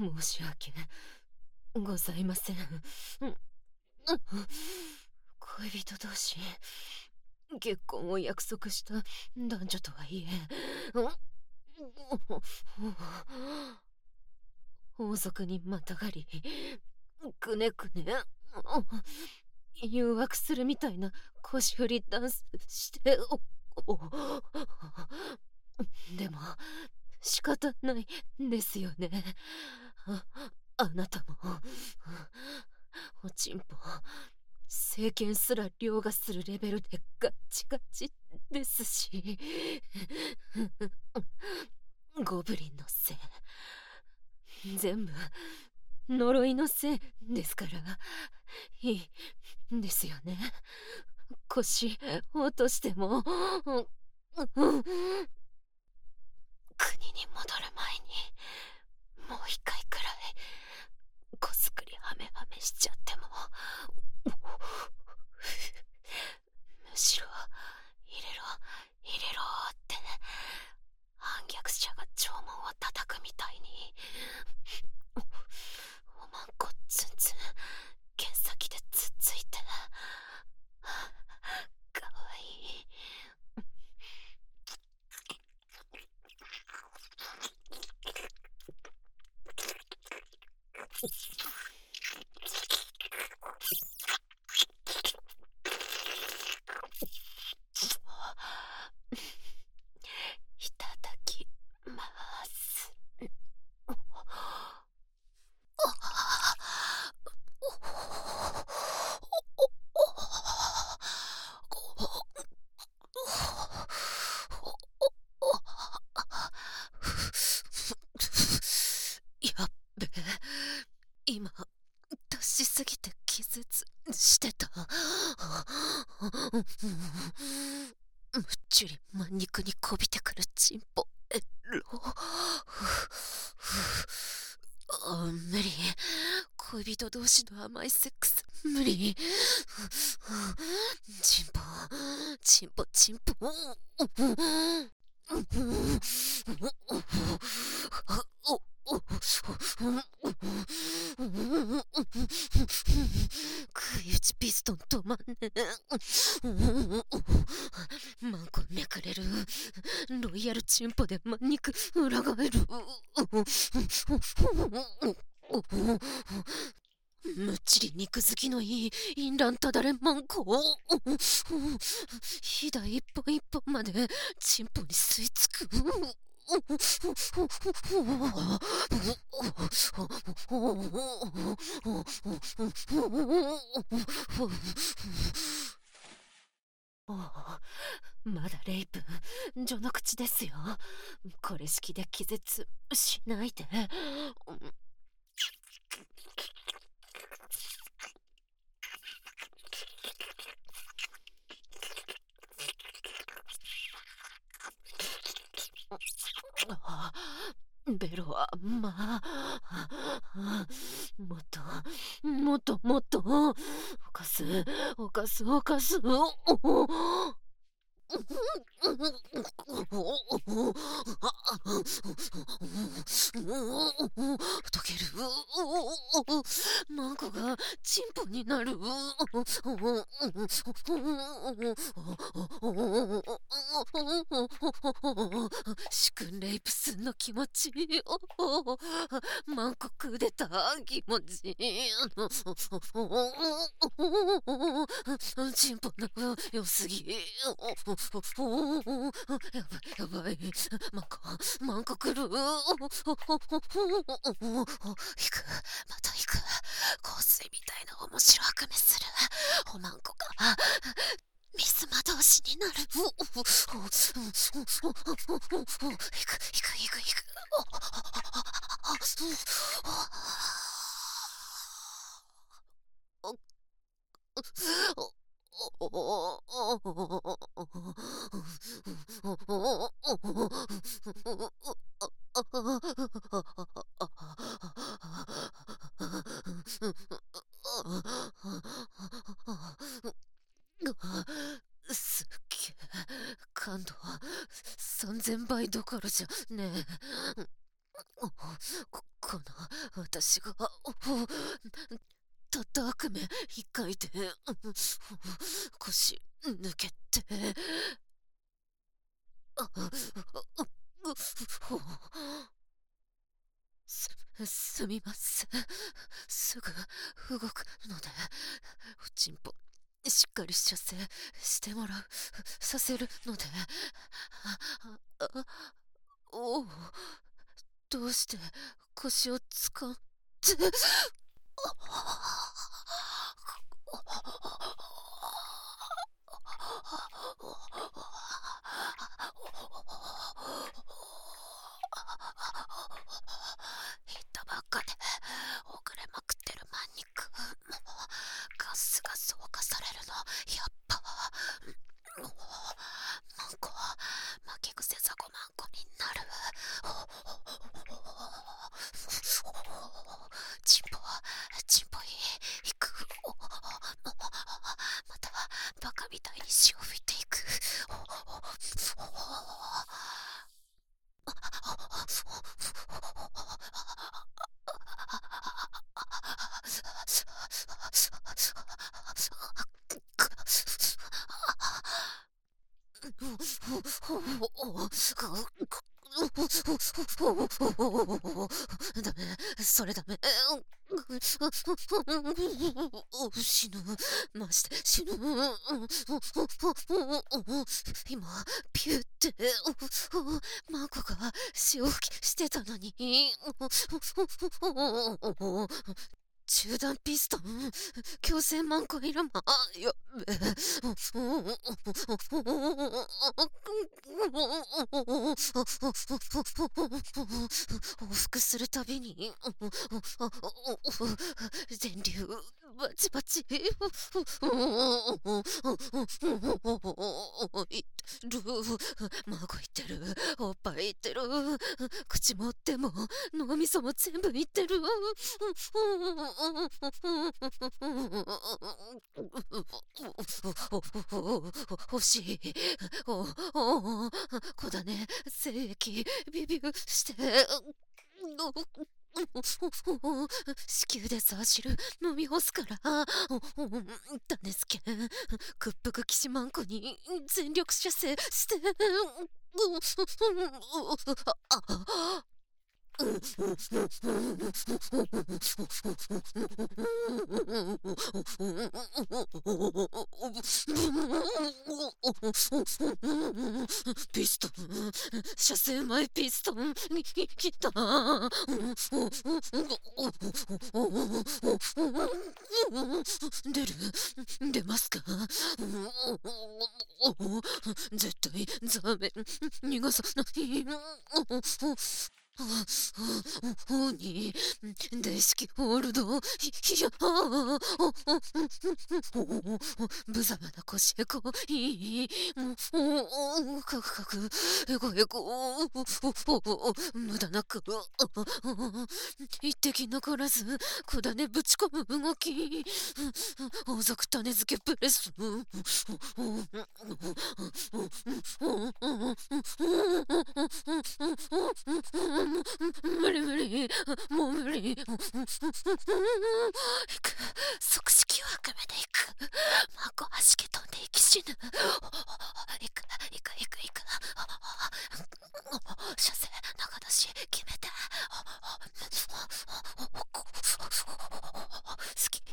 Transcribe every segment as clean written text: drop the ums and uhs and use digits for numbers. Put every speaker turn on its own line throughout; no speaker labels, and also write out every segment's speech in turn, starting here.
申し訳ございません。恋人同士、結婚を約束した男女とはいえ、王族にまたがり、くねくね、誘惑するみたいな腰振りダンスして、でも仕方ないんですよね。ああなたもおちんぽ政権すら凌駕するレベルでガッチガチですし、ゴブリンのせい、全部呪いのせいですから、いいんですよね。腰落としても、国に戻る前にもう一回くらいこすくりハメハメしちゃっても、むしろ入れろ入れろって反逆者が弔問を叩くみたいに、おまんこツンツン剣先でつっついて、かわいい。いただきます。やっべえ、今出しすぎて気絶してた。むっちゅり真肉にこびてくるチンポエロ。無理。恋人同士の甘いセックス無理。チンポチンポチンポ。食い打ちピストン止まんねえ。マンコめくれる。ロイヤルチンポでマン肉裏返る。むっちり肉好きのいいインランただれマンコ。ひだ一本一本までチンポに吸い付く。まだレイプ序の口ですよ。これ式で気絶しないで。ベロはまあ、もっともっともっと犯す犯す犯す。溶ける。マンコがチンポになる。シュクンレイプスンの気持ち。マンコクーデター気持ち。チンポの良すぎ。やばい。マンコ来る。引く。また引く。香水みたいな面白悪目する。おマンコがミス魔導士になる。引く。すっげえ感度3000倍どころじゃねえ。ここの私がたった悪夢一回で腰抜けてすみません。すぐ動くので、おちんぽしっかり射精してもらう、させるので、おお、どうして腰を使って、ヒットばっかで遅れまくってるマンニ君もガスが増加されるのやっぱマンコ巻き癖ザコマンコになる。チンポいく。またバカみたいに潮吹いていく。ダメ、それダメ。死ぬ。まして死ぬ。今、ピューって、マコが潮吹きしてたのに。中断ピストン強制マンコイラマやっべ往復するたびに電流バチバチいってる孫いってるおっぱいいってる口も手も脳みそも全部いってる欲しい。子だね。精液ビビューして。子宮でサーシル飲み干すから種付け屈服騎士マンコに全力射精してピストン射精前ピストンきた出ますか絶対ザメ逃がさないに大式ホールドいや無様な腰へこいカクカクエコエコ無駄なく一滴残らず小種ぶち込む動き王族種付けプレス無理無理もう無理即式を悪夢でいく孫はしけ飛んで息死ぬいく射精中出し決めて好き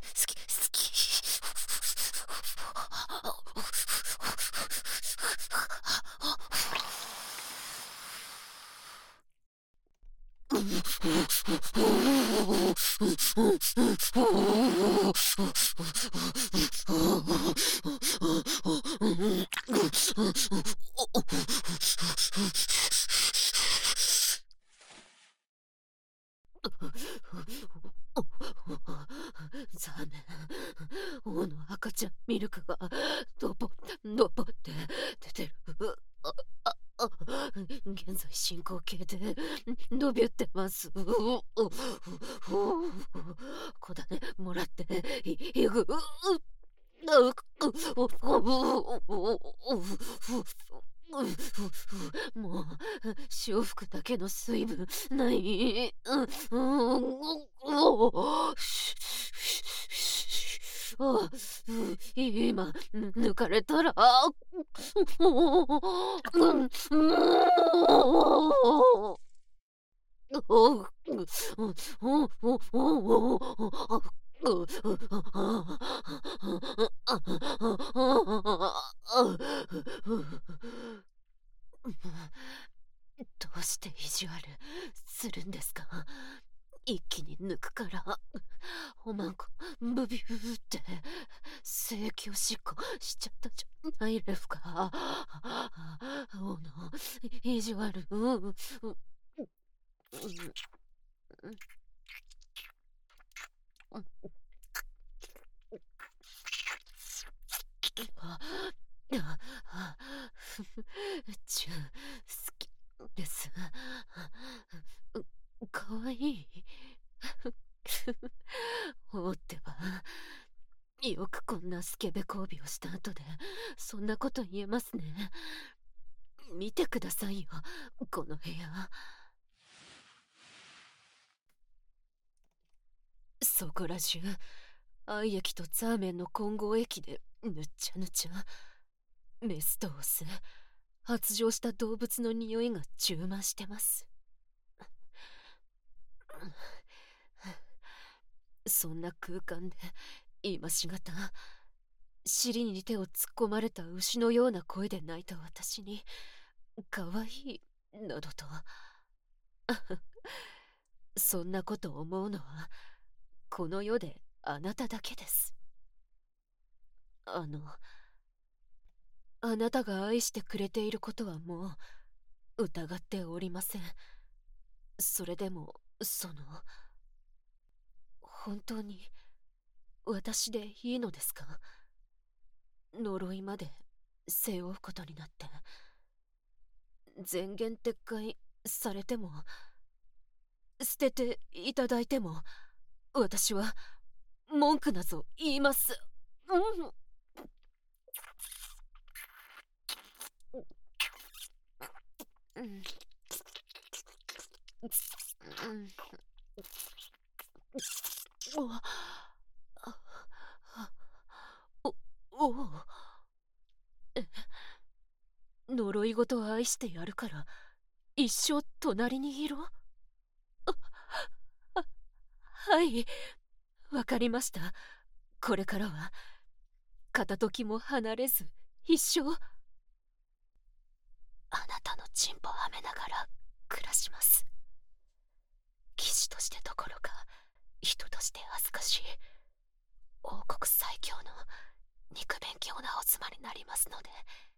残念。王の赤ちゃんミルクがドボって出てる。現在進行形で伸びってます。子種もらっていく。 もう潮吹くだけの水分ない。今抜かれたらどうして意地悪するんですか？一気に抜くから。おまんこブビューって性器をしっこしちゃったじゃないですか。意地悪。チュー好きです。かわいい。おってば、よくこんなスケベ交尾をした後でそんなこと言えますね。見てくださいよ、この部屋。そこら中愛液とザーメンの混合液でぬっちゃぬちゃ。メスとオス、発情した動物の匂いが充満してます。そんな空間で今しがた尻に手を突っ込まれた牛のような声で泣いた私にかわいいなどとそんなこと思うのはこの世であなただけです。あなたが愛してくれていることはもう疑っておりません。それでも本当に私でいいのですか？呪いまで背負うことになって前言撤回されても捨てていただいても私は文句なぞ言います。呪いごと愛してやるから一生隣にいろ。はい、わかりました。これからは片時も離れず一生あなたのチンポはめながら暮らします。騎士としてどころか人として恥ずかしい王国最強の肉勉強なお妻になりますので